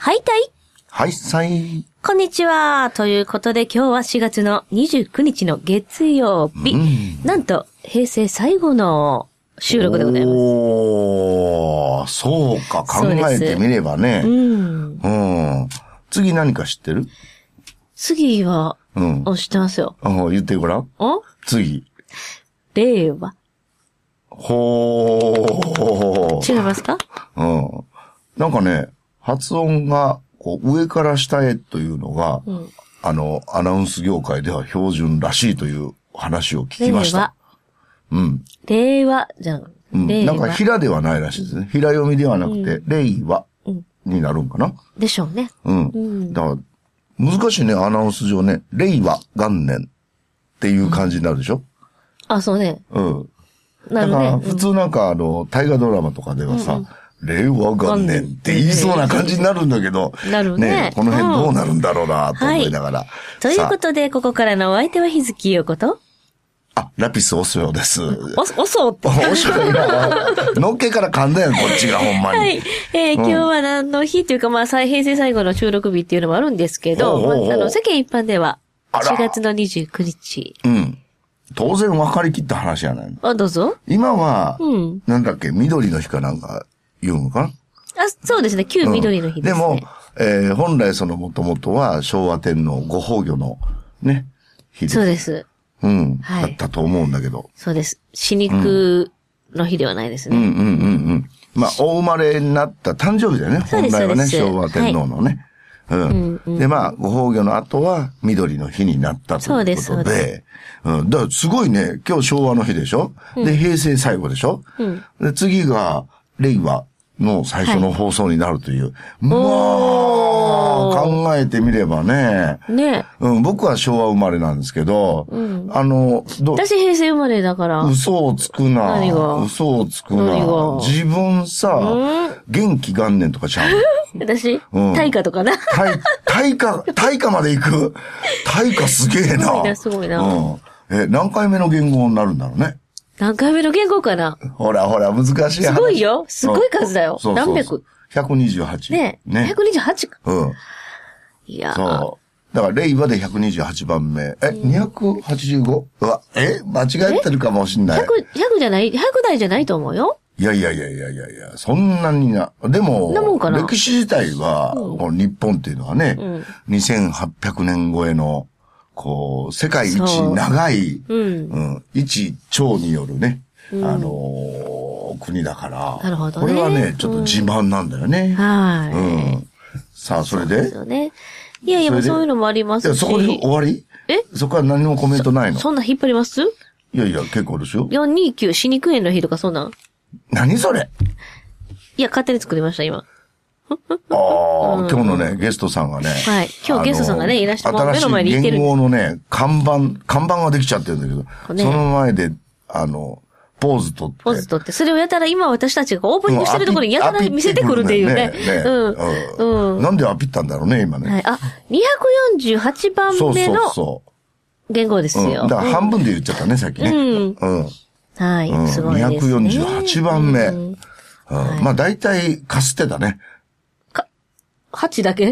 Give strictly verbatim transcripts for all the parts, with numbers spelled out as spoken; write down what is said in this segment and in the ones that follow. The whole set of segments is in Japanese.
はいたいはいさい。 こんにちは。ということで今日はしがつのにじゅうくにちの月曜日。うん、なんと平成最後の収録でございます。 おー、そうか、考えてみればね。う, うん。うん。次何か知ってる？ 次は、うん。知ってますよ。 うん、言ってごらん。 お？ 次。 令和。 ほー。 違いますか？ うん。なんかね、発音がこう上から下へというのが、うん、あの、アナウンス業界では標準らしいという話を聞きました。令和。うん。 令和じゃん。 うん。なんか平ではないらしいですね。平読みではなくて、うん、令和になるんかな。 でしょうね。 うん。うん、だから、難しいね、アナウンス上ね。令和元年っていう感じになるでしょ、うん、 あ、そうね。 うん。なるね。だから普通なんかあの、大河ドラマとかではさ、うんうん、令和元年って言いそうな感じになるんだけど、 なるね。 ね、この辺どうなるんだろうなと思いながら。はい、 ということで、ここからのお相手は日月陽子と、 あ、ラピスおそよです。 お、おそって。 おそよな。のっけから噛んだよ、こっちがほんまに。 はい。えーうん、今日は何の日っていうか、まあ、平成最後の収録日っていうのもあるんですけど、おうおうおうまあ、あの、世間一般では、しがつのにじゅうくにち。 うん。当然分かりきった話じゃないの。 あ、どうぞ。 今は、うん、なんだっけ、緑の日かなんか言うのかな？ あ、そうですね、旧緑の日ですね。 うん、でも、えー、本来その元々は昭和天皇ご崩御のね、日です。 そうです。 うん。はい。だったと思うんだけど。 そうです。死肉の日ではないですね。 うんうんうんうん。まあ、お生まれになった誕生日だよね。本来はね、昭和天皇のね。はい、うん、うんうん。で、まあ、ご崩御の後は緑の日になったということで。そうです、そうです。うん。だからすごいね、今日昭和の日でしょ、うん、で、平成最後でしょ、うん、で、次が令和の最初の放送になるという。はい、まあ、考えてみればね。ね。うん、僕は昭和生まれなんですけど、うん、あの、 ど、私平成生まれだから。 嘘をつくな。 何が嘘をつくな。自分さ、うん、元気元年とかちゃう私、うん、大化とかな。 大、大化、大化まで行く。大化すげえな。 すごいな、すごいな。うん。 え、何回目の言語になるんだろうね。 何回目の言語かな。 ほらほら、難しい話。 すごいよ。すごい数だよ。 そうそうそう、何百。ひゃくにじゅうはち。 ねえ。ね。ひゃくにじゅうはちか。 うん。 いやー。 そう。だから、令和でひゃくにじゅうはちばんめ。え、にひゃくはちじゅうご？ うわ、え間違えてるかもしんない。 ひゃく、ひゃくじゃない、ひゃく台じゃないと思うよ。 いやいやいやいやいやいや、そんなにな。でも、なもんかな。歴史自体は、うん、この日本っていうのはね、うん、にせんはっぴゃくねん超えの、こう、世界一長い、う、うん、一朝によるね、うん、あのー、国だから。 なるほどね。 これはね、ちょっと自慢なんだよね。 うん、はい、 うん。さあ、それで。そうですよね。いやいや、もうそういうのもありますし。 そこで終わり？え？そこは何もコメントないの？ そ、そんな引っ張ります？ いやいや、結構ですよ。 よんにーきゅう死肉炎の日とかそんなん？ 何それ？ いや、勝手に作りました、今。 ああ、うん、今日のね、ゲストさんがね。 はい。今日ゲストさんがね、いらしても目の前にいてるんです。 新しい言語のね、看板、看板ができちゃってるんだけど、ね、その前で、あの、ポーズ取って。 ポーズ取って。それをやたら今私たちがオープニングしてるところにやたら見せてくるっていうね。ねねうん、 うん。なんでアピったんだろうね、今ね。 はい。あ、にひゃくよんじゅうはちばんめの言語ですよ。そうそうそう。 うん、だから半分で言っちゃったね、さっきね。うん。うん。 はい。すごいですね。 にひゃくよんじゅうはちばんめ。うんうんはい、まあ大体、かすってたね。 か、はちだけ、うん、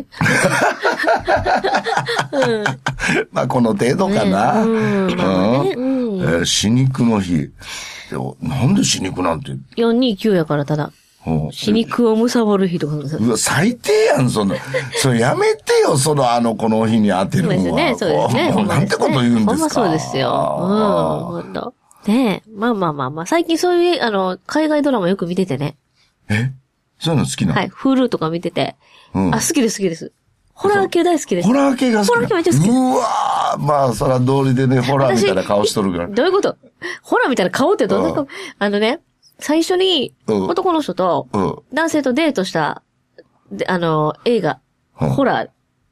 まあこの程度かな。ね、うん。まあね、うんえー、死肉の日。でもなんで死肉なんて。 よんにーきゅうやからただ。うん、死肉を貪る日とか。 うわ、最低やん、そんな。それやめてよ、その、あの、この日に当てるのは。 そうですね、そうですね。 もうなんてこと言うんですか。ほんまそうですよ。うん、ほんと。ねえ。まあまあまあまあ。最近そういう、あの、海外ドラマよく見ててね。 えそういうの好きなの？ はい。Hulu とか見てて。うん。あ、好きです、好きです。ホラー系大好きです。 ホラー系が好き。 ホラー系めっちゃ好き。 うわーまあ、そら道理でね、ホラーみたいな顔しとるから。 どういうこと？ホラーみたいな顔ってどんな顔？あのね、最初に、男の人と、男性とデートした、であの、映画、うん、ホラー。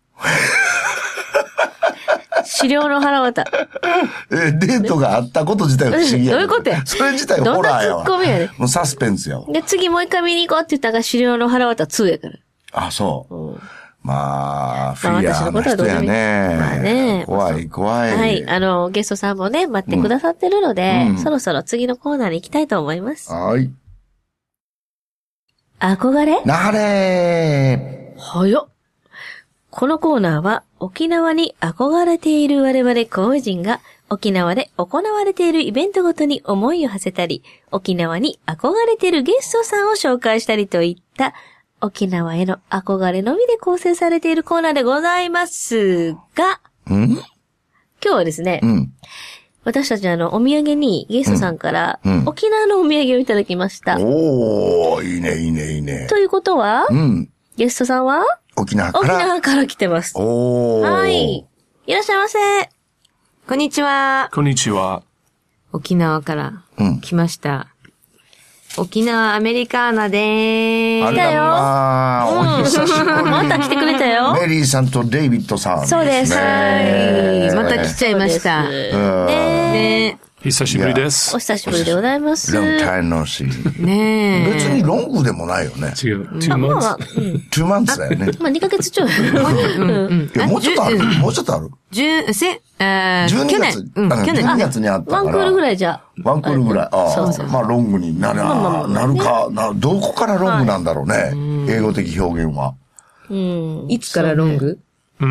資料の腹渡。 え、デートがあったこと自体は不思議や。 どういうことや？ それ自体ホラーやわ。 どんなツッコミやね。 もうサスペンスやわ。 で、次もう一回見に行こうって言ったら資料の腹渡ツーやから。 あ、そう。うん、まあ、フィギュアの人やね。まあね。怖い、怖い。 はい。あの、ゲストさんもね、待ってくださってるので、うん、そろそろ次のコーナーに行きたいと思います。 はい。 憧れ？ 流れ早っ。 このコーナーは沖縄に憧れている我々公人が沖縄で行われているイベントごとに思いを馳せたり、沖縄に憧れているゲストさんを紹介したりといった沖縄への憧れのみで構成されているコーナーでございますが、 ん今日はですね、 うん、 私たちあのお土産にゲストさんから、 うんうん、 沖縄のお土産をいただきました。 おー、いいねいいねいいね。 ということは、 うん、 ゲストさんは沖縄から。 沖縄から来てます。 おー。 はい。いらっしゃいませ。 こんにちは。 こんにちは。 沖縄から来ました。うん、沖縄アメリカーナでーす。 来たよ。 あー、お久しぶり。 また来てくれたよ。 メリーさんとデイビッドさん、ね。 そうです。 はい。また来ちゃいました。 ねえ。久しぶりです。 お久しぶりでございます。 ロングタイムのし。 ねえ。 別にロングでもないよね。 違う。two months。 two months だよね。 まあにかげつちょい。 いや、もうちょっとある。もうちょっとある。 十、せ、えー、去年。うん、去年。じゅうにがつにあったから。 ワンクールぐらいじゃ。 ワンクールぐらい。ああ。そうそう。まあロングになる、なるか、な、どこからロングなんだろうね。英語的表現は。 うん。いつからロング？ うん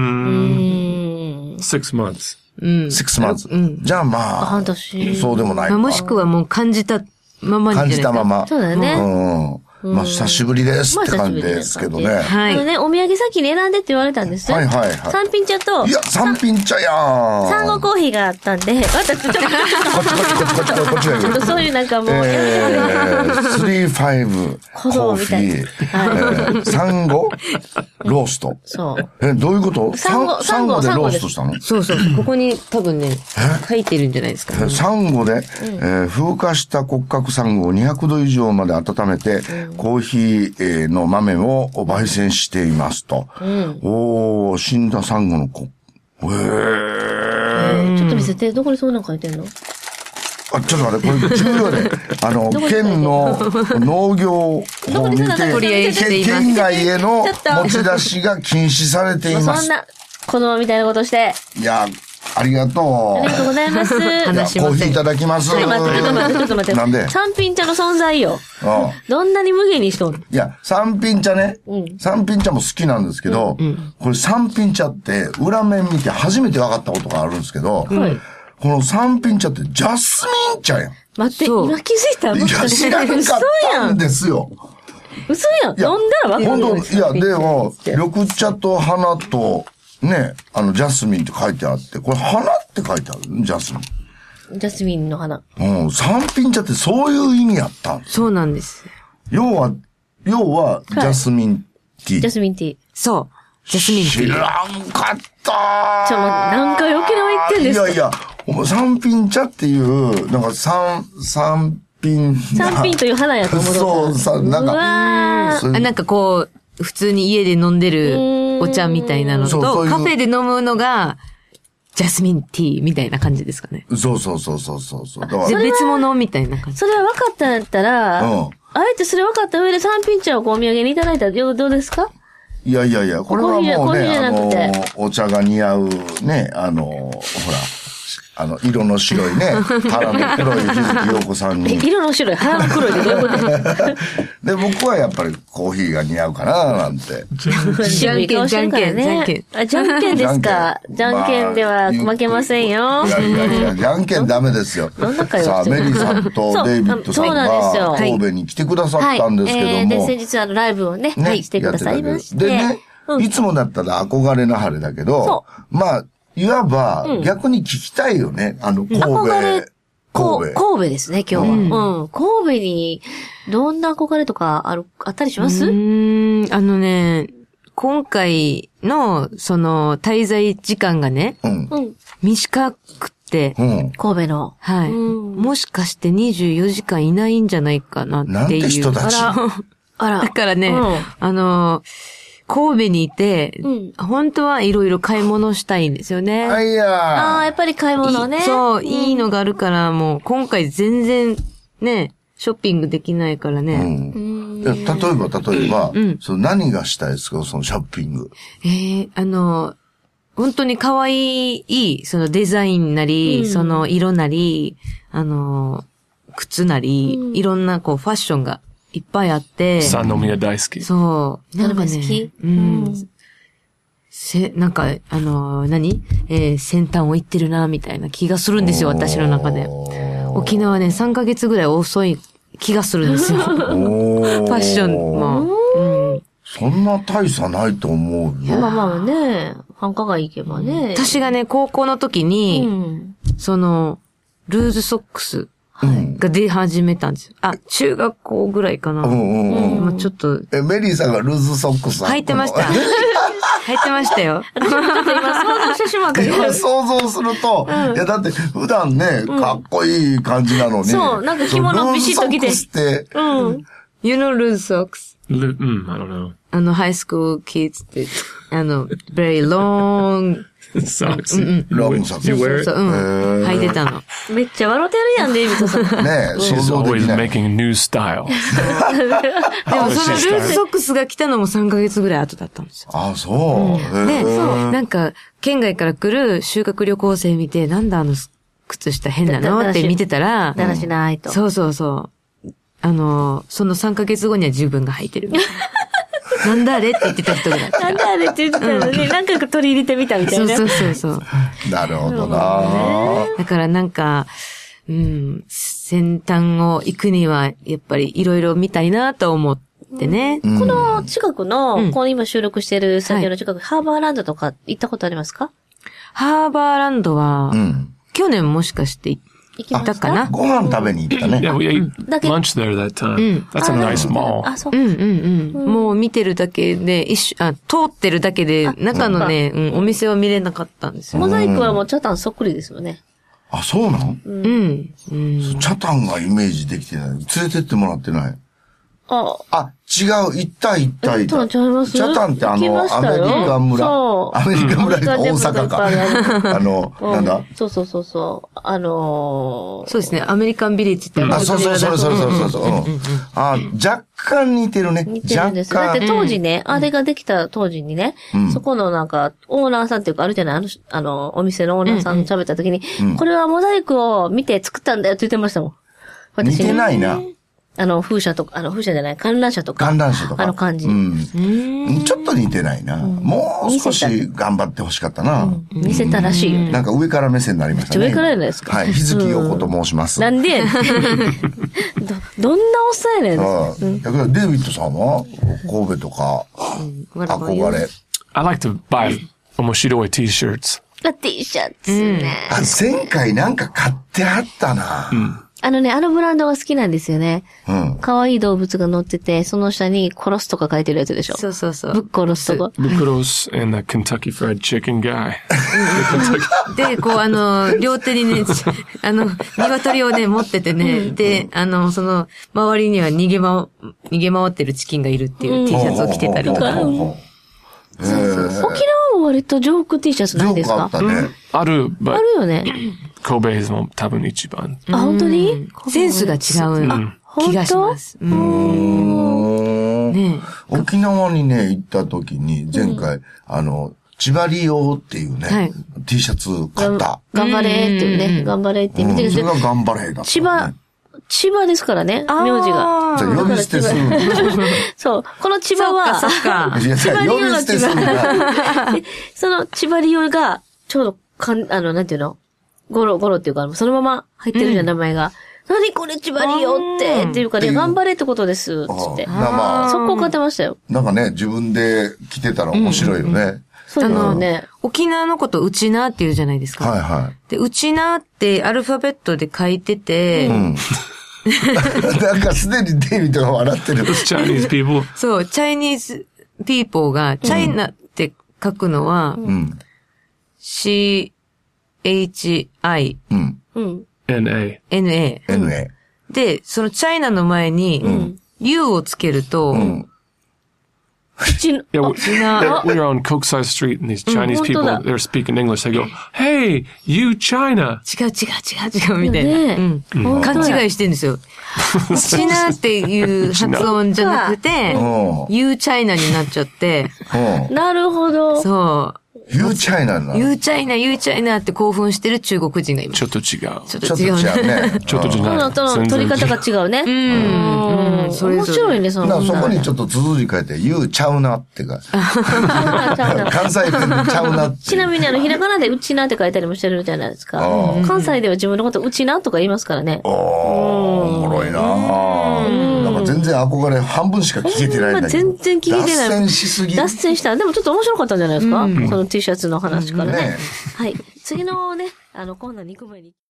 。six months。 うん。 six months。うん。じゃあまあ。 半年。 そうでもないか。 もしくはもう感じたままに。 感じたまま。 そうだよね。 うん。まあ、久しぶりですって感じですけどね。 はい。ね、お土産先に選んでって言われたんですよ。 はいはいはい。 三品茶と。 いや、三品茶やー。 産後コーヒーがあったんで、私ちょっと。こっちこっちこっちこっちこっちこっち。 そういうなんかもう。 えー、スリーファイブコーヒー。産後ロースト。 そう。 え、どういうこと産後、 産後でローストしたの？ そうそう。ここに多分ね、書いてるんじゃないですか。 産後で、風化した骨格産後をにひゃくど以上まで温めて、コーヒーの豆を焙煎していますと。うん、おー、死んだサンゴの子。へー。ちょっと見せて、どこにそんなの書いてんの？ あ、ちょっと待って、これ重要で。あの、県の農業を見て、県外への持ち出しが禁止されています。 そんな、子供みたいなことして。 いや、ありがとう。 ありがとうございます。 話しません。コーヒーいただきます。 はい、待って、ちょっと待って、ちょっと待って。 なんで三品茶の存在よ。 ああどんなに無限にしとんの？ いや、三品茶ね。うん、三品茶も好きなんですけど、うんうん、これ三品茶って裏面見て初めて分かったことがあるんですけど、はい、この三品茶ってジャスミン茶やん。 待って、今気づいた？ いや、知らなかったんですよ。 嘘やん。飲んだら分かるよ。 いや、でも、緑茶と花と、ね、あの、ジャスミンって書いてあって、これ花って書いてあるジャスミン。ジャスミンの花。 うん、三品茶ってそういう意味やったんです。 そうなんです。 要は、要は、ジャスミンティー。 ジャスミンティー。 そう。ジャスミンティー。 知らんかったー。 ちょ、何回沖縄行ってんですか？ いやいや、三品茶っていう、なんか三、三品。 三品という花やと思う。 そう、さ、なんか、 あ、なんかこう、普通に家で飲んでるお茶みたいなのと、そうそういうカフェで飲むのが、ジャスミンティーみたいな感じですかね。 そうそうそうそうそうそう。 だから別物みたいな感じ。 それは分かったんやったら、うん、あえてそれ分かった上で三品茶をお土産にいただいたらどうですか？ いやいやいや、これはもうね、あの、お茶が似合うね、あの、ほら、あの、色の白いね、腹の黒い日月陽子さんに。 色の白い、腹の黒いでどういうことで、僕はやっぱりコーヒーが似合うかな、なんて。 じゃんけん、じゃんけん、じゃんけん。 あ、じゃんけんですか。じゃんけんでは負けませんよ。 いやいやいや、じゃんけんダメですよ。さあ、メリーさんとデイビッドさんが神戸に来てくださったんですけども。 で、先日あのライブをね、してくださいまして。 でね、いつもだったら憧れの晴れだけど、まあ、いわば、逆に聞きたいよね。あの、神戸。 神戸。神戸ですね、今日は。うん。神戸に、どんな憧れとかある、あったりします？ うーん、あのね、今回の、その、滞在時間がね、うん、短くて、 うん、神戸の。 はい、うん。もしかしてにじゅうよじかんいないんじゃないかなっていう。なんて人たち。 あら。あら。 だからね、うん、あの、神戸にいて、うん、本当はいろいろ買い物したいんですよね。 あいやー。 ああ、やっぱり買い物ね。 そう、うん、いいのがあるから、もう今回全然ね、ショッピングできないからね。 うん、例えば、例えば、うん、その何がしたいですか、そのショッピング。 えー、あの、本当に可愛い、そのデザインなり、うん、その色なり、あの、靴なり、うん、いろんなこうファッションがいっぱいあって。 三宮大好き。 そう。 なんかね、好き、 うん、 せ、なんか、あのー、何えー、先端を行ってるな、みたいな気がするんですよ、私の中で。沖縄ね、さんかげつぐらい遅い気がするんですよ。ファッションも。うん、 そんな大差ないと思うよ。 まあまあね、繁華街行けばね。 私がね、高校の時に、うん、その、ルーズソックスが出始めたんですよ。あ、中学校ぐらいかな。うんうんうん、まあちょっと。 え、メリーさんがルーズソックス履いてました。履いてましたよ。 今想像してしまったけど。 今想像すると、うん、いやだって普段ね、かっこいい感じなのに。 そう、なんか着物ビシッと着て。 ルーズソックスって。 うん。You know loose socks? うん、I don't know. あの、ハイスクールキッズって、あの、very long socks. うんうん。ロングソックス。 そうそうそう、うん。履いてたの。 めっちゃ笑ってるやん、デイビッドさん。 ねえ、想 She's 像で always きない。 making new style. でもそのルーズソックスが来たのもさんかげつぐらい後だったんですよ。 ああ、そう。 うん、で、そう、なんか、県外から来る修学旅行生見て、なんだあの靴下変なのって見てたら、 だらしないと。 そうそうそう。あの、そのさんかげつごには自分が履いてる。なんだあれって言ってた人が。 なんだあれって言ってたのに、なんか取り入れてみたみたいな。 そうそうそうそう。 なるほどな。 だからなんか、うん、先端を行くには、やっぱりいろいろ見たいなと思ってね。 うん、この近くの、うん、この今収録してるスタジオの近く、はい、ハーバーランドとか行ったことありますか？ ハーバーランドは、うん、去年もしかして行ったかな？ ご飯食べに行ったね。 Yeah, we ate lunch there that time. That's a nice mall. あ、そう。うんうんうん。もう見てるだけで、一緒、あ、通ってるだけで、中のね、うん、お店は見れなかったんですよ。 モザイクはもうチャタンそっくりですよね。 あ、そうなの？うん。うん。チャタンがイメージできてない。連れてってもらってない。あ、あ、違う、行った行った行った。チャタンってあの、アメリカ村。アメリカ村って大阪か。あの、なんだ？ そうそうそうそう。あのそうですね、アメリカンビレッジってあ、そうそうそうそうそうそう。あ、若干似てるね。 似てるんです。だって当時ね、あれができた当時にね、そこのなんか、オーナーさんっていうか、あるじゃない、あの、あの、お店のオーナーさんと喋った時に、これはモザイクを見て作ったんだよって言ってましたもん。 似てないな。 あの、風車とか、あの、風車じゃない、観覧車とか。 観覧車とか。 あの感じ。うん。 ちょっと似てないな。もう少し頑張ってほしかったな。 見せたらしいよね。 なんか上から目線になりましたね。 上からじゃないですか。 はい。日月陽子と申します。 なんでど、どんなおっさんやねん。 だからデイビッドさんは神戸とか、憧れ。 I like to buy 面白い T シャツ。 あ、T シャツね。 あ、前回なんか買ってあったな。うん。 あのね、あのブランドが好きなんですよね。うん。可愛い動物が乗ってて、その下に殺すとか書いてるやつでしょ。 そうそうそう。 ぶっ殺すとか。 ぶっ殺す and the Kentucky Fried Chicken guy. で、こうあの、両手にね、あの、鶏をね、持っててね、うん、で、あの、その、周りには逃げま、逃げ回ってるチキンがいるっていう T シャツを着てたりとか。そうそう。 沖縄は割とジョーク T シャツないですか？ ジョークあったね。 ある、 あるよね。 神戸も多分一番。 あ、本当に？ センスが違う気がします。うん。 ね、沖縄にね、行った時に、前回、あの、千葉利用っていうね、T シャツ買った。 頑張れっていうね、頑張れって見てる。 それが頑張れだった。 千葉、千葉ですからね、名字が。 じゃあ呼び捨てする。 そう。この千葉は、 そっか。 千葉利用の千葉。 その千葉利用が、ちょうど、かん、あの、なんていうの？ゴロ、ゴロっていうか、そのまま入ってるじゃん、名前が。何これ千葉利用って、っていうかね、頑張れってことです、つって。速攻買ってましたよ。 なんかね、自分で着てたら面白いよね。 そうですよね。 沖縄のこと、うちなって言うじゃないですか。 はいはい。 で、うちなってアルファベットで書いてて、うん。 なんかすでにデイビッドが笑ってる。 Chinese people. そう、チャイニーズピーポーが、チャイナって書くのは、うん、C、H、I、うん。 N A。 N A。 N A。 で、そのチャイナの前に、うん、U をつけると、うん、 口 yeah, we, we are on Kokusai Street and these Chinese people, they're speaking English. They go, hey, you China. 違う違う違う違うみたいな。ねうん、勘違いしてるんですよ。チナっていう発音じゃなくて、You China になっちゃって。 なるほど。 そう。 ユーチャイナな。 ユーチャイナ、ユーチャイナって興奮してる中国人がいます。 ちょっと違う。 ちょっちょっとと違う違うね。 ね。 ちょっと違う。 その、その、取り方が違うね。 うん。 うん。面白いね、その。 だからそこにちょっと綴り書いて、ユーちゃうなってか。関西弁でちゃうなって。 ちなみにあの、ひらがなでうちなって書いたりもしてるじゃないですか。関西では自分のことうちなとか言いますからね。 おー、おもろいなぁ。なんか全然憧れ半分しか聞けてないんだけど。 全然聞けてない。 脱線しすぎ。 脱線した。でもちょっと面白かったんじゃないですか、その T シャツの話からね。 ねはい。次のね、あの、コーナーに行く前に。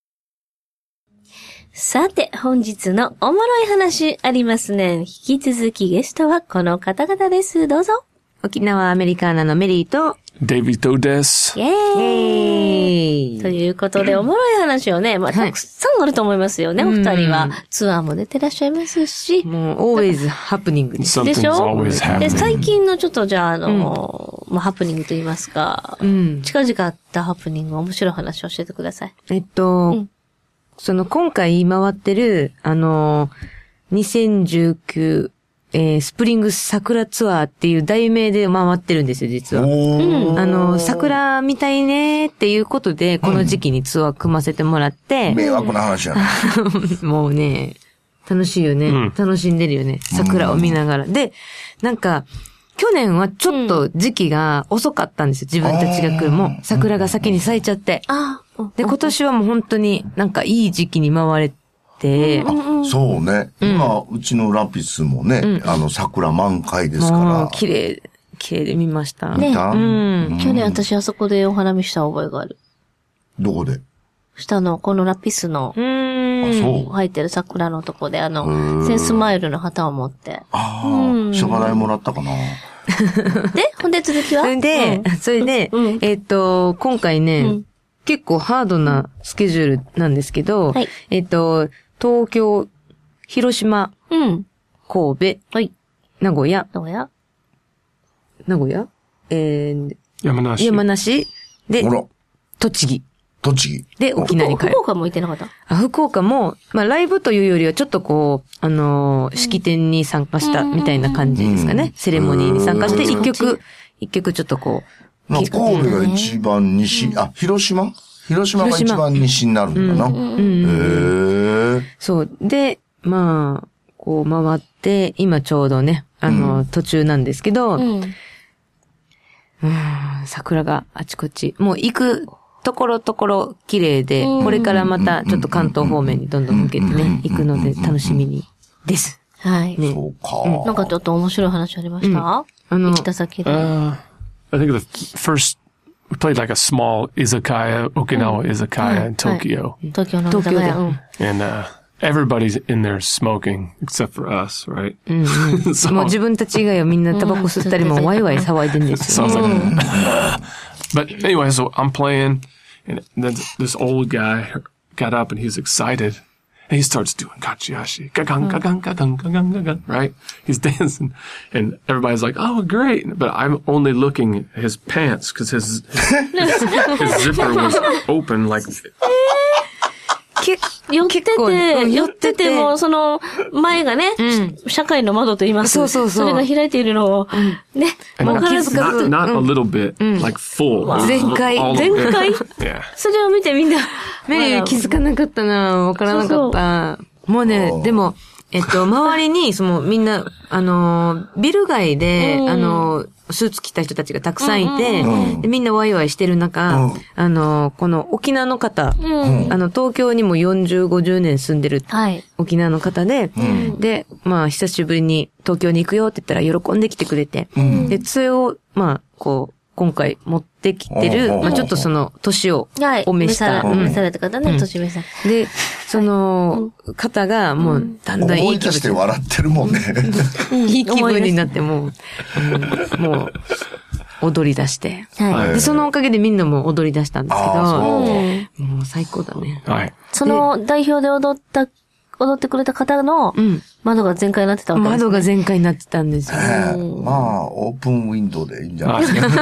さて、本日のおもろい話ありますね。引き続きゲストはこの方々です。どうぞ。 沖縄アメリカーナのメリーと、 デイビッドです。 イェーイということで、おもろい話をね、まあ、たくさんあると思いますよね、お二人は。ツアーも出てらっしゃいますし。 もう、always happening です。 でしょ always happening. で、最近のちょっとじゃあ、あの、まあ、ハプニングと言いますか、うん、近々あったハプニング、面白い話を教えてください。 えっと、うん、その、今回回ってる、あの、にせんじゅうきゅう、えー、スプリング桜ツアーっていう題名で回ってるんですよ、実は。うん、あの、桜見たいねっていうことで、この時期にツアー組ませてもらって。 うん、迷惑な話やな。 もうね、楽しいよね、うん。楽しんでるよね。桜を見ながら。で、なんか、去年はちょっと時期が遅かったんですよ、自分たちが来るも。桜が先に咲いちゃって。で、今年はもう本当になんかいい時期に回れて、 あ、そうね。今、うん、うちのラピスもね、うん、あの、桜満開ですから。 綺麗、綺麗で見ました。 ね、うん。去年私あそこでお花見した覚えがある。 どこで？ 下の、このラピスの、 うん、そう入ってる桜のとこで、あの、センスマイルの旗を持って。 ああ、諸払いもらったかな。 で、ほんで続きはで、うん、それで、うん、えっと、今回ね、うん、結構ハードなスケジュールなんですけど、はい、えっと、東京、広島、うん、神戸、はい、名古屋、 名古屋、 名古屋、えー、 山梨、 山梨で、栃木。 栃木。 で、沖縄に帰る。 福岡も行ってなかった？ あ、福岡も、まあ、ライブというよりは、ちょっとこう、あのー、式典に参加したみたいな感じですかね。うん、セレモニーに参加して、一曲、一曲ちょっとこう。 神戸が一番西、うん、あ、広島広島が一番西になるんだな。うんうん、へー。 そう。で、まあ、こう回って、今ちょうどね、あの、うん、途中なんですけど、うん、うん桜があちこち、もう行くところところ綺麗で、これからまたちょっと関東方面にどんどん向けてね、行くので楽しみにです。 はい。 ね、そうか、 うん。なんかちょっと面白い話ありました、うん、あの、行った先で。 Uh, I think the first, we played like a small izakaya, Okinawa izakaya in Tokyo. Tokyo no izakaya. And, uh, everybody's in there smoking, except for us, right? so, もう自分たち以外はみんなタバコ吸ったりもワイワイ騒いでんですよ。 Sounds like, but anyway, so I'm playing, and then this old guy got up and he's excited. And he starts doing kachiashi, gagang, gagang, gagang, gagang, gagang, right? He's dancing, and everybody's like, "Oh, great!" But I'm only looking at his pants because his, his his zipper was open, like. 寄ってて、寄ってても、その、前がね、社会の窓と言います。 そうそうそう。 それが開いているのを、ね、 わからず。not, not a little bit, like full. 全開。 全開それを見てみんな。 メリー気づかなかったな、わからなかった。もうね、でも、えっと、周りに、その、みんな、あの、ビル街で、あの、スーツ着た人たちがたくさんいて、うん、でみんなワイワイしてる中、うん、あの、この沖縄の方、うん、あの、東京にもよんじゅう、ごじゅうねん住んでる沖縄の方で、うん、で、まあ、久しぶりに東京に行くよって言ったら喜んできてくれて、うん、で、それを、まあ、こう、今回持ってきてる、まあちょっとその、年をお召した。 はい、召された方ね、年召さ。 で、その、方がもう、だんだんいい気分。 思い出して笑ってるもんね。 いい気分になってもう、もう、踊り出して。はい。で、そのおかげでみんなも踊り出したんですけど、もう最高だね。 はい。 その代表で踊った、踊ってくれた方の窓が全開になってたわけですね。 窓が全開になってたんですよ。 まあ、オープンウィンドウでいいんじゃないですか。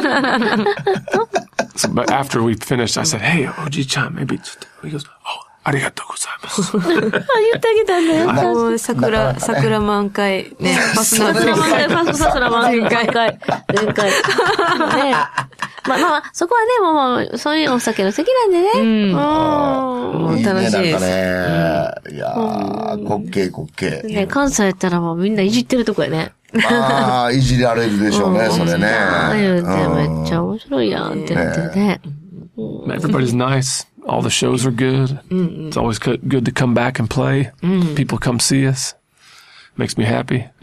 so, but after we finished, I said, "Hey, Oji-chan, maybe." He goes, "Oh, ありがとうございます." あ、言ってあげたんだよ。 もう桜、桜満開。ね、 ファスナー全開。ファスナー満開。全開。全開。ね。 まあまあ、そこはね、もう、そういうお酒の席なんでね。うん。 もう楽しいです。 いいね、なんかね。いやー、滑稽滑稽。 ね、関西やったらもうみんないじってるとこやね。 まあ、いじられるでしょうね、それね。 ああいうてめっちゃ面白いやんって言ってね。 Everybody's nice. All the shows are good. It's always good to come back and play. People come see us. Makes me happy. うん。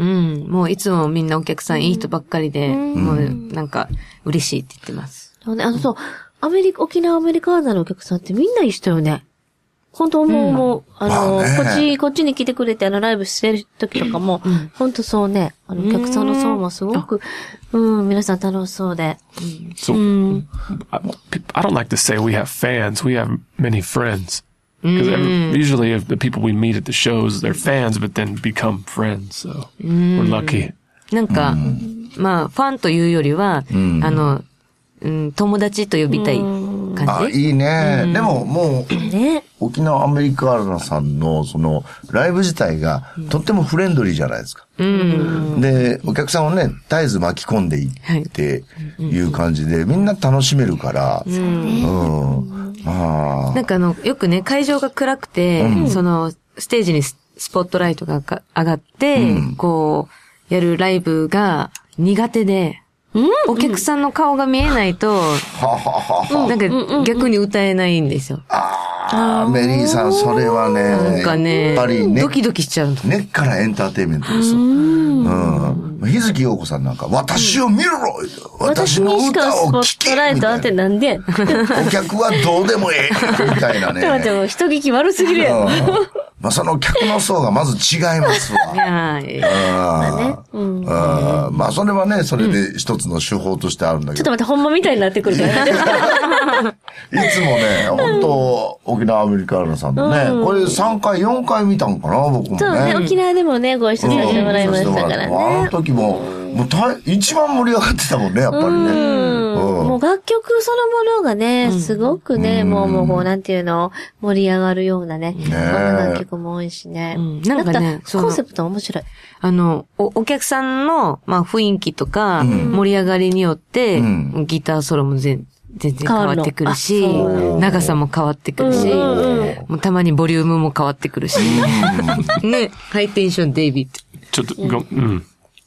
もういつもみんなお客さんいい人ばっかりで、もうなんか嬉しいって言ってます。 あの、そう、アメリカ、沖縄アメリカーナのお客さんってみんないい人よね。本当もう、もう、あの、こっち、こっちに来てくれて、あの、ライブしてる時とかも、本当そうね、あの、お客さんの層もすごく、うん、皆さん楽しそうで。 So, I, I don't like to say we have fans. We have many friends. Because usually if the people we meet at the shows, they're fans, but then become friends. So we're lucky. なんか、まあ、ファンというよりは、あの、うん、友達と呼びたい感じ。 あ、いいね。でももう、 ね、 沖縄アメリカーナさんのそのライブ自体がとってもフレンドリーじゃないですか。うん、で、お客さんをね、絶えず巻き込んでいっていう感じで、みんな楽しめるから、うん。 あなんかあの、よくね、会場が暗くて、うん、その、ステージにスポットライトが上がって、うん、こう、やるライブが苦手で、お客さんの顔が見えないと、なんか逆に歌えないんですよ。 ああ、メリーさん、それはね、 なんかね、 やっぱりね、 ドキドキしちゃう。 根っからエンターテインメントですよ。うん。日月陽子さんなんか、私を見ろ、私の歌を聴け、 スポットライトあってなんでお客はどうでもええ、みたいなね。 ちょっと待って、もう人聞き悪すぎるやん。 まあ、その客の層がまず違いますわ。 はい。 まあ、それはね、それで一つの手法としてあるんだけど。 ちょっと待って、ほんまみたいになってくるから。 いつもね、本当沖縄アメリカーナさんのね、これさんかい、よんかい見たんかな、僕もね。 そうね、沖縄でもね、ご一緒させてもらいましたからね。 あの時も、もうた一番盛り上がってたもんね、やっぱりね。 もう楽曲そのものがね、すごくね、もうもうなんていうの、盛り上がるようなね、こんな楽曲も多いしね。なんかね、コンセプト面白い。 あの、お、お客さんの、まあ雰囲気とか、盛り上がりによって、ギターソロも全全然変わってくるし、長さも変わってくるし、もうたまにボリュームも変わってくるし。ね、ハイテンションデイビッド。 ちょっと、ご、うん。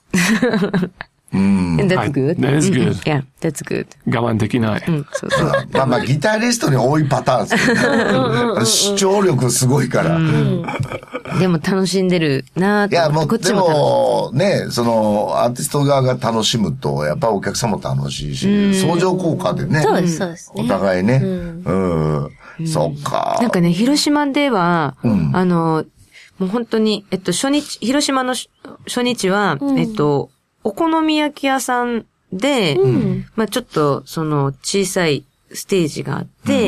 Mm. And that's good. That is good. Yeah, that's good. 我慢できない。うん、 そうそう。 まあまあ、ギタリストに多いパターンですけどね。主張力すごいから。うん、 でも楽しんでるなぁと。いや、もう、こっちもでも、ね、その、アーティスト側が楽しむと、やっぱお客さんも楽しいし、相乗効果でね。 そうです、そうです。 お互いね。うん。うん、そっか。 なんかね、広島では、うん、あの、もう本当に、えっと、初日、広島の初日は、うん、えっと、お好み焼き屋さんで、うん、まあちょっと、その、小さいステージがあって、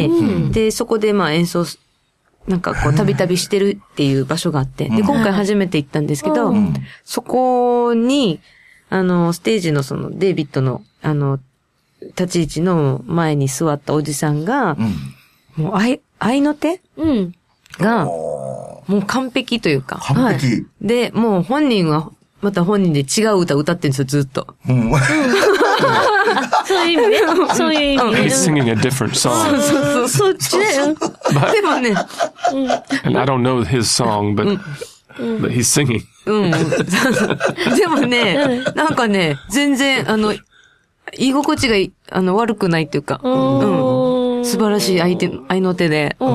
うん、で、そこでまあ演奏、なんかこう、たびたびしてるっていう場所があって、で、今回初めて行ったんですけど、うん、そこに、あの、ステージのその、デイビッドの、あの、立ち位置の前に座ったおじさんが、うん、もう、愛、愛の手、うん、が、もう完璧というか。 完璧、はい、 で、もう本人は、また本人で違う歌歌ってるんですよ、ずっと。うん、 そういう意味ね。そういう意味ね。 He's singing a different song. そうそうそう。そっちね。でもね。 And I don't know his song, but, but he's singing. うん。でもね、なんかね、全然、あの、居心地がいあの悪くないっていうか、うん。素晴らしい相手、愛の手で。うん。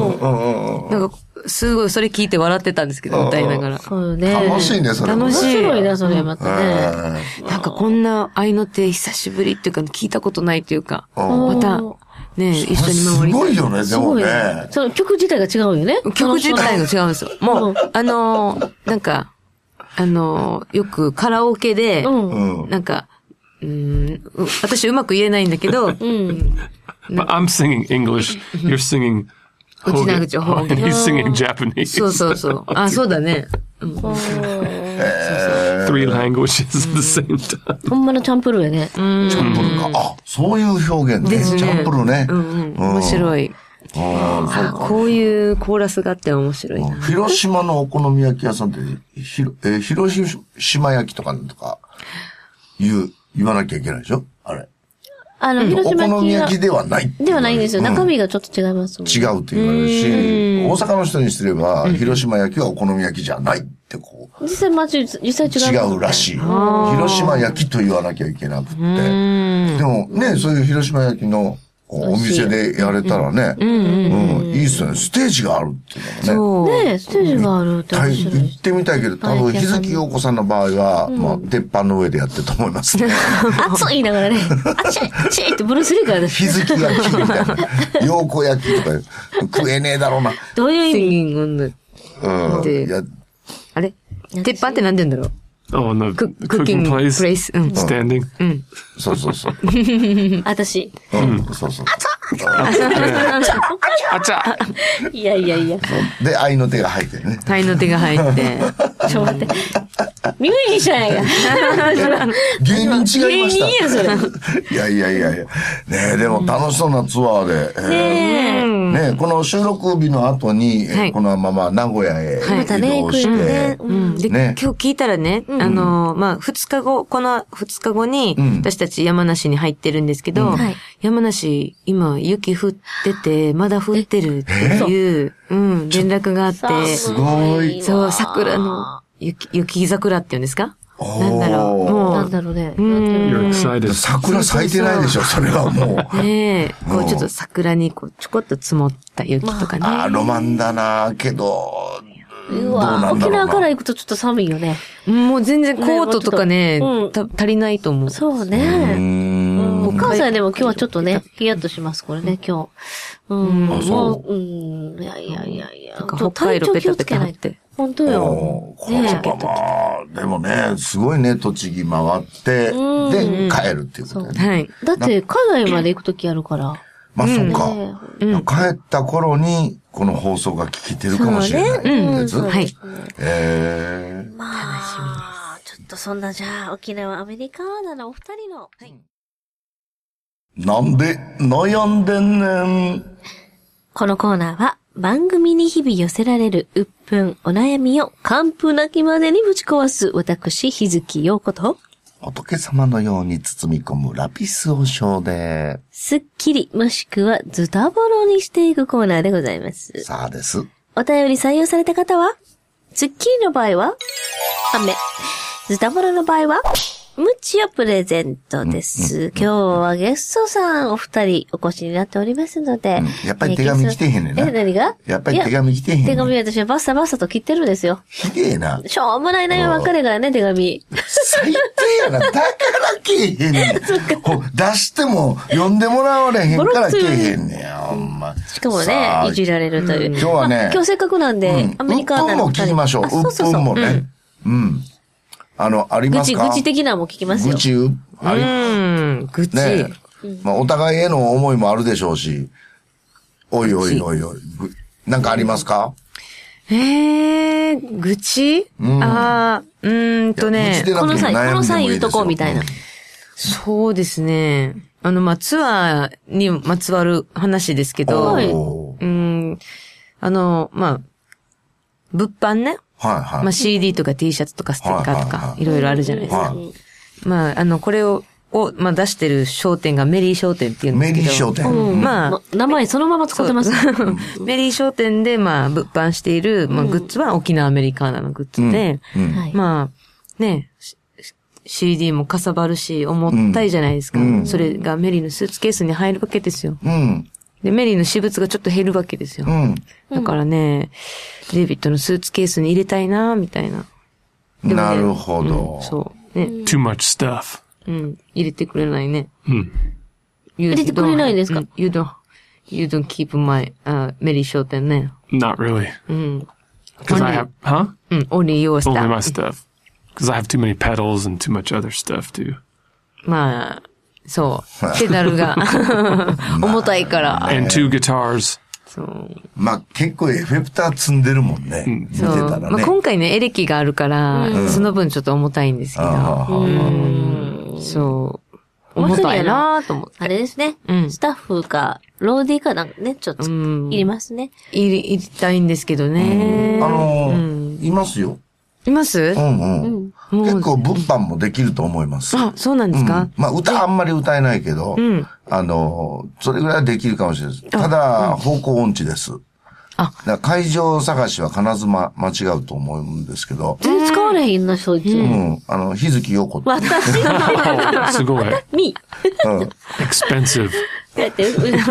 なんか、すごいそれ聞いて笑ってたんですけど、歌いながら。 そうね。 楽しいね、それ。 楽しい。 面白いな、それまたね。 なんかこんな愛の手久しぶりっていうか、聞いたことないっていうか、また、ね、一緒に守りたい。 すごいよね、でもね。 その曲自体が違うよね。 曲自体が違うんですよ。もう、あの、なんか、あの、よくカラオケで、なんか、うん、私うまく言えないんだけど、But I'm singing English, you're singing Hogan, and he's singing Japanese. そうそうそう。あ、そうだね。 Three languages at the same time. ほんまのチャンプルーやね。 チャンプルーか。あ、そういう表現ね。チャンプルーね。 面白い。こういうコーラスがあって面白いな。 広島のお好み焼き屋さんって、ひろ、え、広島焼きとかなんとか言う、言わなきゃいけないでしょあれ。 あの、広島焼きが。 お好み焼きではない。 ではないんですよ。中身がちょっと違いますもん。 違うって言われるし、大阪の人にすれば、広島焼きはお好み焼きじゃないってこう。 実際、まあ、実際違う、ね。 違うらしい。広島焼きと言わなきゃいけなくって。でもね、そういう広島焼きのお店でやれたらね、うん、いいっすよね。ステージがあるっていうのがね。ねステージがあるって面白い。 行ってみたいけど、多分、日月陽子さんの場合は、まあ、鉄板の上でやってると思いますね。 熱い言いながらね、あちあちってブルースリーからです。 日月焼きみたいな。陽子焼きとか食えねえだろうな。 どういう意味？ うん。あれ鉄板って何て言うんだろう Oh, in the cooking place? place. Standing? うん。 そうそうそう。 私。 うん、そうそう。 あちゃいやいやいや。 で、愛の手が入ってるね。 愛の手が入って。 ちょっと待って。ミュージシャンやが。 芸人違いました。 芸人や、それ。 いやいやいやいや。ねえ、でも楽しそうなツアーで。 ねえ。 ねえ、この収録日の後に、このまま名古屋へ移動して。 で、今日聞いたらね、あの、まあ、二日後、この二日後に、私たち山梨に入ってるんですけど、山梨、今、雪降ってて、まだ降ってるっていう、うん、連絡があって、 すごい。 そう、桜の、雪、雪桜っていうんですか？なんだろう。もう。 なんだろうね。 桜咲いてないでしょ、それはもう。 ねえ、こうちょっと桜にこうちょこっと積もった雪とかね。 あ、ロマンだなけど、 うわ、沖縄から行くとちょっと寒いよね。 もう全然コートとかね、足りないと思う。 そうね。関西でも今日はちょっとね、ヒヤッとします、これね、今日。うん。 あ、そう。 うん。いやいやいやいや。 なんか北海道ペタペタって。 本当よ。 ねえ。まあ、でもね、すごいね、栃木回って、で、帰るっていうことね。 はい。 だって、海外まで行くときあるから。 まあ、そうか。帰った頃に、この放送が聞けてるかもしれないです。 はい。 ええ。 まあ、ちょっとそんな、じゃあ、沖縄、アメリカならお二人の。はい。 なんで悩んでんねん。 このコーナーは番組に日々寄せられる鬱憤、お悩みを完膚なきまでにぶち壊す私、日月陽子と仏様のように包み込むラピス王将で、 すっきりもしくはズタボロにしていくコーナーでございます。 さあです。 お便り採用された方は、スッキリの場合は、雨。ズタボロの場合は、ムチをプレゼントです。うんうんうん、今日はゲストさんお二人お越しになっておりますので。うん、 やっぱり手紙来てへんねんな。 え、何がやっぱり手紙来てへんねん。 手紙私はバッサバッサと切ってるんですよ。 ひでえな。 しょうもない内容ばっかりからね、手紙。 最低やな。だから来えへんねん。出しても読んでもらわれへんから来えへんねん。ほんま。 しかもね、いじられるという。 今日はね。 今日せっかくなんで、うん、アメリカなの。うっぷんも聞きましょう。うっぷんもね。うん。うんあの、ありますか？ 愚痴、愚痴的なのも聞きますよ。 愚痴はい。 うん、愚痴。 ねまあ、お互いへの思いもあるでしょうし。おいおいおいおい。なんかありますか？ ええー、愚痴、うん、ああ、うーんとね。 この際、この際言うとこうみたいな。 そうですね。あの、まあ、ツアーにまつわる話ですけど、うん、あの、まあ、物販ね。 はいはい。 まあ シーディー とか T シャツとかステッカーとかいろいろあるじゃないですか。はい、まああのこれををまあ出してる商店がメリー商店っていうんですけど。 メリー商店。 うん、まあ名前そのまま使ってます。 メリー商店でまあ物販しているまあグッズは沖縄アメリカーナのグッズで、うんうん、まあね シーディー もかさばるし重たいじゃないですか。うん、それがメリーのスーツケースに入るわけですよ。 うんで、メリーの私物がちょっと減るわけですよ。うん、だからね、デイビッドのスーツケースに入れたいなみたいな。 ね、なるほど、 うん。そう。ね。 too much stuff. うん。入れてくれないね。 うん。 入れてくれないですか、うん、 ?You don't, you don't keep my, uh, メリー商店ね。 Not really. うん。 Because I have, huh? うん。only your stuff. Only my stuff. Because I have too many pedals and too much other stuff too. まあ、そう。ペダルが重たいから。 and two guitars. そう。 まあ結構エフェクター積んでるもんね。うん、見てたらね。 まあ今回ね、エレキがあるから、うん、その分ちょっと重たいんですけど。うんそう。重たいなと思って。 あれですね。うん、スタッフか、ローディーかなんかね、ちょっと、いりますね。 いり、いりたいんですけどね。 うん、あのーうん、いますよ。 いますうんうん。 結構物販もできると思います。 あ、そうなんですか、うん、 まあ歌あんまり歌えないけど、うん、あの、それぐらいはできるかもしれないです。ただ、うん、方向音痴です。あ、だ会場探しは必ず、ま、間違うと思うんですけど。 全然使われへんな、そいつ。 うん。あの、日月陽子って。 私すごい。 み。 うん。expensive。 だって、うるよ。アメリ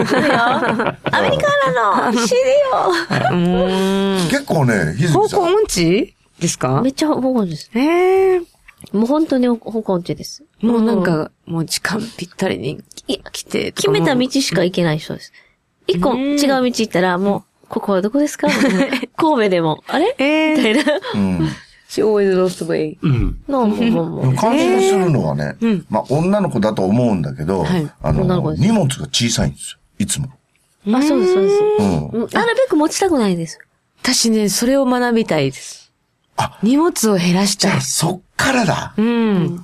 カなの。知るよ。結構ね、日月さん。 方向音痴ですか？ めっちゃ方向音痴です。 へー。 もう本当に方向音痴です。 もうなんか、もう時間ぴったりに来て。 決めた道しか行けない人です。一個違う道行ったら、もう、ここはどこですか神戸でも。あれえー、みたいな。うん。 She always lost way. うん。 のももも。 感心するのはね、えー、まあ女の子だと思うんだけど、はい、あの、荷物が小さいんですよ。いつも。 あ、そうです、そうです。うん。なるべく持ちたくないです。 私ね、それを学びたいです。あ、荷物を減らしたい。 じゃあ、そっからだ。 うん。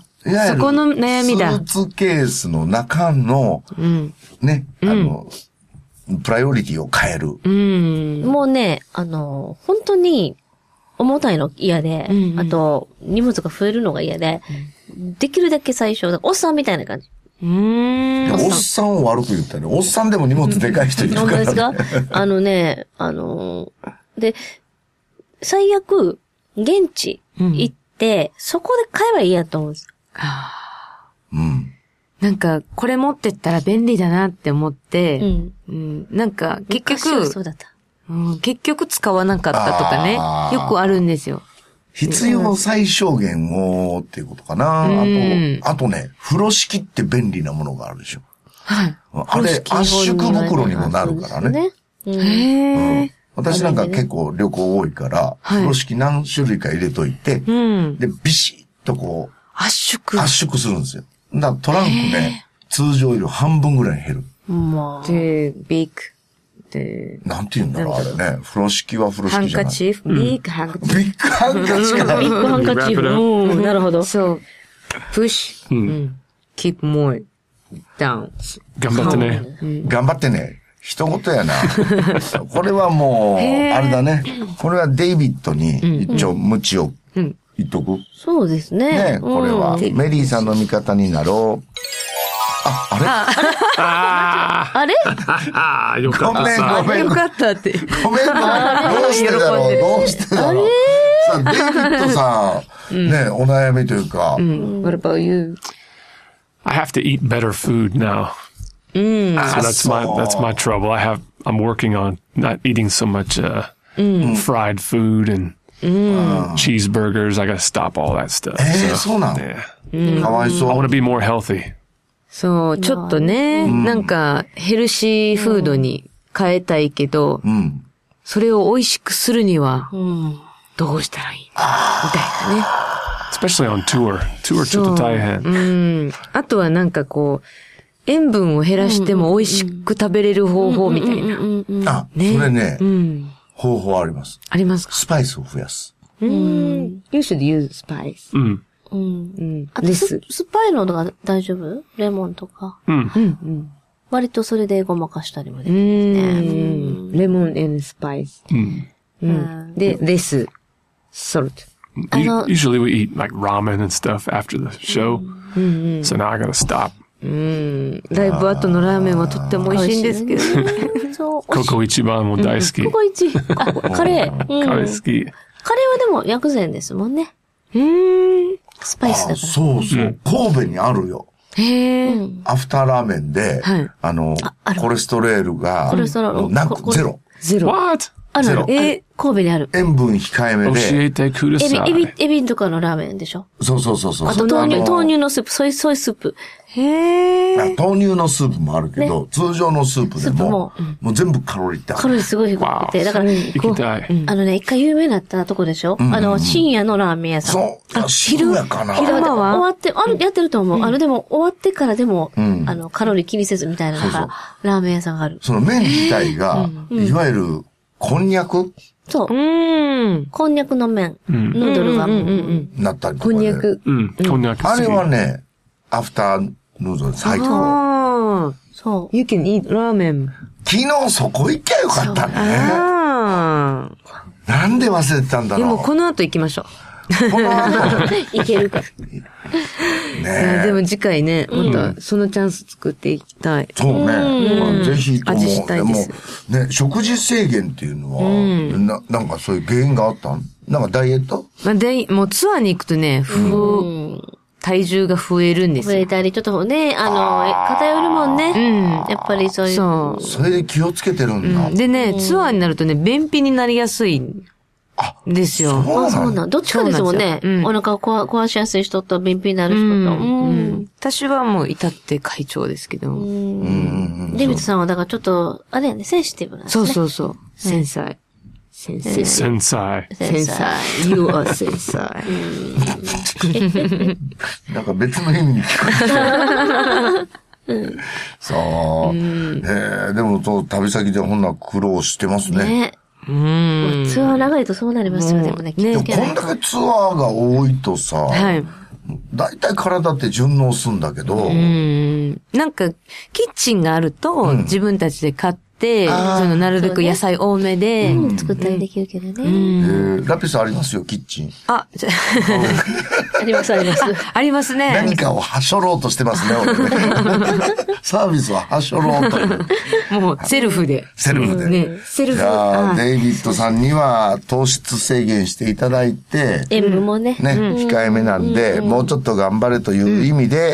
そこの悩みだ。 スーツケースの中の、うん、ね、あの、うん、プライオリティを変える。 うん。もうね、あの、本当に、重たいの嫌で、うんうん、あと、荷物が増えるのが嫌で、うん、できるだけ最初、おっさんみたいな感じ。 うーん。おっさんを悪く言ったね。おっさんでも荷物でかい人いるから、ね。 本当ですか？あのね、あの、で、最悪、現地行って、うん、そこで買えばいいやと思うんです。 はぁ。うん。なんか、これ持ってったら便利だなって思って、うん。うん、なんか、結局、 そうだった。 うん、結局使わなかったとかね、よくあるんですよ。 必要最小限をっていうことかな。うん、あと、あとね、風呂敷って便利なものがあるでしょ。はい。あれ、圧縮袋にもなるからね。 ね、へー。 うん私なんか結構旅行多いから、はい、風呂敷何種類か入れといて、うん、で、ビシッとこう、 圧縮。 圧縮するんですよ。だからトランクね、通常より半分ぐらい減る。 まあ。で、ビッグ。で、 なんて言うんだろう、あれね。風呂敷は風呂敷じゃない。 ハンカチーフ、ビッグハンカチーフ。 ビッグハンカチーフ。 ビッグハンカチーフ。うん、なるほど。 そう。プッシュ。うん。keep more down. 頑張ってね。 頑張ってね。一言やな。これはもう、あれだね。これはデイビッドに一応無知を言っとく。 そうですね。 ね、これは。メリーさんの味方になろう。あ、あれああれああ、よかった。 ごめん、ごめん。 よかったって。 ごめん、どうしてだろうどうしてだろうさあ、デイビッドさん、ね、お悩みというか。 What about you? I have to eat better food now. Mm. So that's my that's my trouble. I have I'm working on not eating so much uh, mm. fried food and mm. cheeseburgers. I got to stop all that stuff. えー、そうなの？かわいそう。 I want to be more healthy. そう、ちょっとね、うん、なんかヘルシーフードに変えたいけど、うん、それを美味しくするにはどうしたらいいみたいなね。 Especially on tour. Tour ちょっと大変。 うん。あとはなんかこう。塩分を減らしても美味しく食べれる方法みたいな。 あ、ね、それね、うん、方法あります。 ありますか？ スパイスを増やす。 うん。You should use spice. うん。 うん。あとス、スパイのが大丈夫？レモンとか。 うん。うん。 割とそれでごまかしたりもできるね。うん。レモン and spice. うん。 うん。で、less salt. Usually we eat like ramen and stuff after the show. So now I gotta stop. うん。ライブ後のラーメンはとっても美味しいんですけどね。 そう。 ココ一番も大好き。 ココ一。あ、カレー。 カレー好き。 カレーはでも薬膳ですもんね。 うん。 スパイスだから。 そうそう。神戸にあるよ。 へえ。 アフターラーメンで、あの、コレステロールが、 コレステロールなく、ゼロ。 ゼロ。 What? あるえ、神戸にある。 塩分控えめで。 教えてください。 エビ、エビ、エビとかのラーメンでしょ？ そうそうそうそう。 あと豆乳、豆乳のスープ、ソイ、ソイスープ。 へー。 豆乳のスープもあるけど、通常のスープでも、もう全部カロリー高い。 カロリーすごい低くて。だから、 行きたい。 あのね、一回有名になったとこでしょ？あの、深夜のラーメン屋さん。 そう。あ、昼やかな。 昼は終わって、ある、やってると思う。あの、でも、終わってからでも、あの、カロリー気にせずみたいなのが、ラーメン屋さんがある。 その麺自体が、いわゆる、こんにゃくそう。うん。こんにゃくの麺。ヌードルが。 なったりとか。 こんにゃく。 うん。こんにゃく。 あれはね、アフターヌードル最高。 ああ。 そう。 You can eat ramen. 昨日そこ行きゃよかったね。 ああ。 なんで忘れてたんだろう。 でもこの後行きましょう。 この後。 いけるか。 ねいやでも次回ね、またそのチャンス作っていきたい。 そうね。まあぜひとも。 味したいです。 でも、ね、食事制限っていうのは、な、なんかそういう原因があったん？なんかダイエット？ まあ、で、もうツアーに行くとね、ふ体重が増えるんですよ。 増えたり、ちょっとね、あの、偏るもんね。うん。やっぱりそういう。 そう。 それで気をつけてるんだ。 うん、でね、ツアーになるとね、便秘になりやすいんですよ。 あ、そうなん。どっちかですもんね。うん、お腹を壊しやすい人と便秘になる人と。うんうん、私はもう至って会長ですけど。うん。 デビッドさんはだからちょっと、あれやね、センシティブなんですね。 そうそうそう。繊細。繊細。 繊細。 繊細。You are 繊細。 なんか別の意味に聞こえる。そう。ええ、でもと旅先でほんな苦労してますね。ね。 うん。ツアー長いとそうなりますよ、でもね。 でもこんだけツアーが多いとさ、はい。だいたい体って順応すんだけど。うん。 なんか、キッチンがあると、自分たちで買って、で、そのなるべく野菜多めで、 うん、作ったりできるけどね。うんえー、ラピスありますよ、キッチン。 あ、じゃあります、あります。 ありますね。 何かをはしょろうとしてますね、俺ね。サービスははしょろうという。 もう、セルフで。 セルフで。 ね、セルフ。 じゃあ、デイビッドさんには糖質制限していただいて、 塩分もね。 ね、控えめなんで、もうちょっと頑張れという意味で、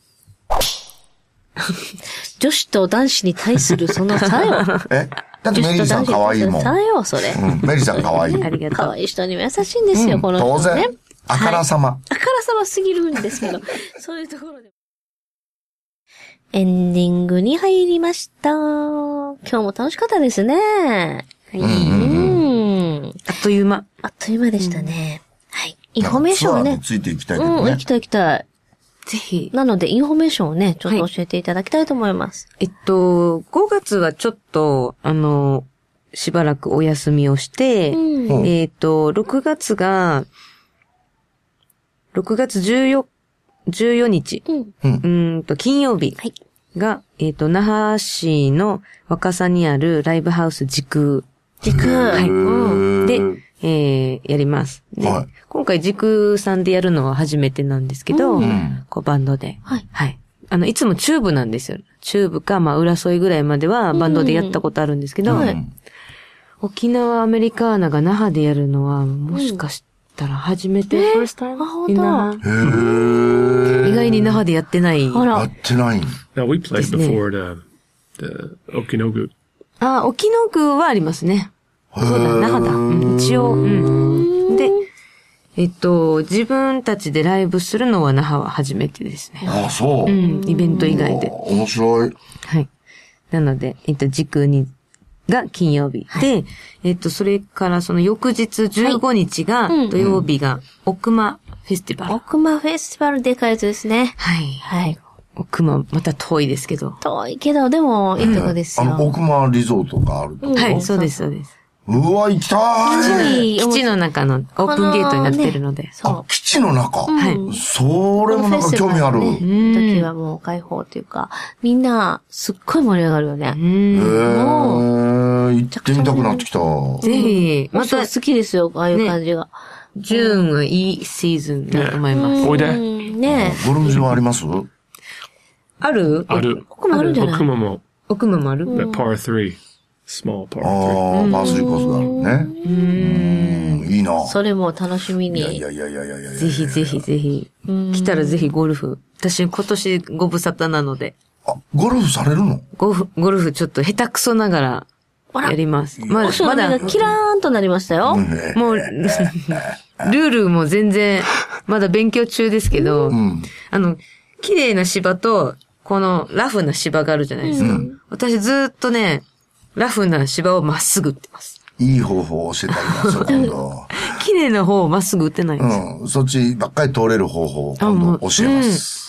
女子と男子に対するその差よ。 えだってメリーさん可愛いもん。 差よ、それ。 うん、メリーさん可愛い。 ありがとう。可愛い人にも優しいんですよ、この人、ね。 当然。あからさま。 あからさますぎるんですけど、そういうところで。エンディングに入りました。今日も楽しかったですね。はい。うん。 あっという間。 あっという間でしたね。はい。インフォメーションをね。 ツアーについていきたいけどね。 うん、行きたい行きたい。 ぜひ。 なので、インフォメーションをね、ちょっと教えていただきたいと思います。 はい、えっと、ごがつはちょっと、あの、しばらくお休みをして、うん、えっと、ろくがつが、ろくがつじゅうよにち、うん、うんと金曜日が、はい、えっと、那覇市の若狭にあるライブハウス時空。 時空。はい。うん、 で、えー、やります。で、はい、今回時空さんでやるのは初めてなんですけど、うん、こうバンドで。はい。はい。あの、いつもチューブなんですよ。チューブか、まあ、浦添ぐらいまではバンドでやったことあるんですけど、うんはい、沖縄アメリカーナが那覇でやるのは、もしかしたら初めて。 ファーストタイム？あ、ほんと。 意外に那覇でやってない。 やってない。 Now we played before the, the Okinogu. あ、沖ノ具はありますね。そうだ、那覇だ。うん、一応、うん。で、えっと、自分たちでライブするのは那覇は初めてですね。 ああ、そう。 うん、イベント以外で。 面白い。 はい。なので、えっと、時空に、が金曜日。はい、で、えっと、それからその翌日じゅうごにちが、土曜日が、奥間フェスティバル。 奥間フェスティバルでかいやつですね。 はい。 はい。 奥間、また遠いですけど。 遠いけど、でも、いいとこですよ。 あの、奥間リゾートがあるとこ。 はい、そうです、そうです。 うわ、行きたい。基地の中のオープンゲートになってるので。 ね、そう。基地の中、はい。それもなんか興味ある。 ね、時はもう開放というか、みんな、すっごい盛り上がるよね。 へー。行ってみたくなってきた。 ぜひ。 また好きですよ、ああいう感じが。 ジューンはいいシーズンだと思います。 おいで。 ねゴルフ場ありますあるある。 奥もあるんじゃない奥もも。 奥ももある The par three. Small par three. ああ、パースリーコースがあるね。うん。いいな。 それも楽しみに。 いやいやいやいやいやいや。 ぜひぜひぜひ。来たらぜひゴルフ。私今年ご無沙汰なので。 あ、ゴルフされるの？ ゴルフ、ゴルフちょっと下手くそながらやります。 まあ、まだ。キラーンとなりましたよ。 もう、ルールも全然、まだ勉強中ですけど、うん、あの、綺麗な芝と、このラフな芝があるじゃないですか。うん、私ずっとね、ラフな芝をまっすぐ打ってます。 いい方法を教えてあげましょう、今度。 綺麗な方をまっすぐ打ってないんですよ。 うん。そっちばっかり通れる方法を今度教えます。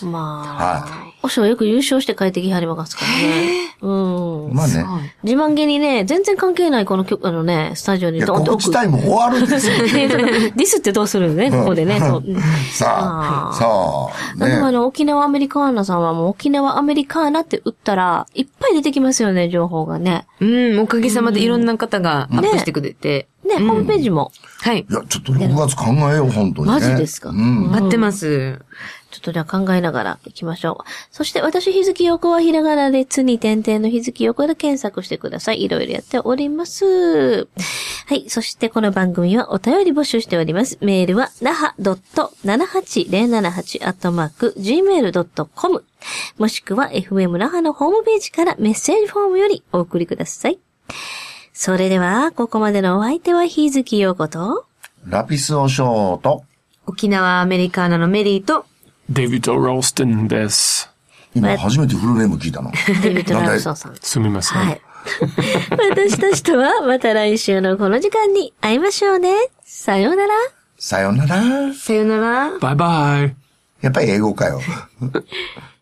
うん、まあ。はい。おしょよく優勝して帰ってきはりますからね。うん。 まあね。 自慢げにね、全然関係ないこの曲、あのね、スタジオにドンと置く。いや、告知タイム終わるんですよ。 ディスってどうするのね、ここでね。 さあ、さあ。 でもあの、沖縄アメリカーナさんはもう沖縄アメリカーナって打ったら、いっぱい出てきますよね、情報がね。 うん、おかげさまでいろんな方がアップしてくれて。 ね、ホームページも。 はい。 いや、ちょっとろくがつ考えよう、本当にね。 マジですか？ うん。 待ってます。 ちょっとじゃあ考えながら行きましょう。そして私、日月横はひらがなでつに点々の日月横で検索してください。いろいろやっております。はい。そしてこの番組はお便り募集しております。メールは、なは ななはちぜろななはち アットマーク ジーメールドットコム もしくは エフエム 那覇のホームページからメッセージフォームよりお送りください。それでは、ここまでのお相手は日月陽子と、 ラピスオショーと、 沖縄アメリカーナのメリーと、 デビッド・ローストンです。 今初めてフルネーム聞いたの。 デビッド・ラルソンさん。 すみません。 はい。私たちとはまた来週のこの時間に会いましょうね。さようなら。 さようなら。 さようなら。 バイバイ。 やっぱり英語かよ。